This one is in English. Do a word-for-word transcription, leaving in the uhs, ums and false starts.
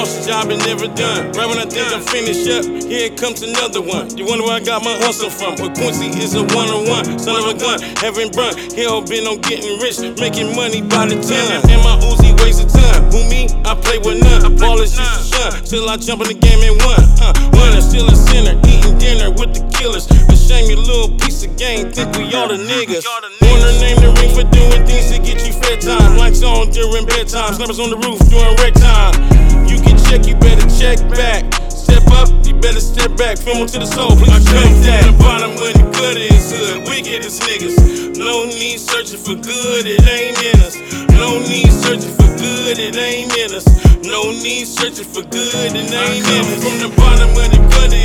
lost a job and never done. Right when I think I'm finished up, here comes another one. You wonder where I got my hustle from? Well, Quincy is a one-on-one, son of a gun, having run. Hell been on getting rich, making money by the ton. And my Uzi weighs a ton. Who me? I play with none. Ballers used to shun till I jump in the game and won. Uh, winner, still a sinner, eating dinner with the killers. A shame your little piece of game, think we all the niggas. Wanna name the ring for doing things to get you fed time. Lights on during bedtime, snappers on the roof during red time. You can check, you better check back. Step up, you better step back. Film to the soul, please check that. The bottom when the good is hood, wicked as niggas. No need searching for good, it ain't in us. No need searching for good, it ain't in us. No need searching for good, it ain't in us. From the bottom when the good is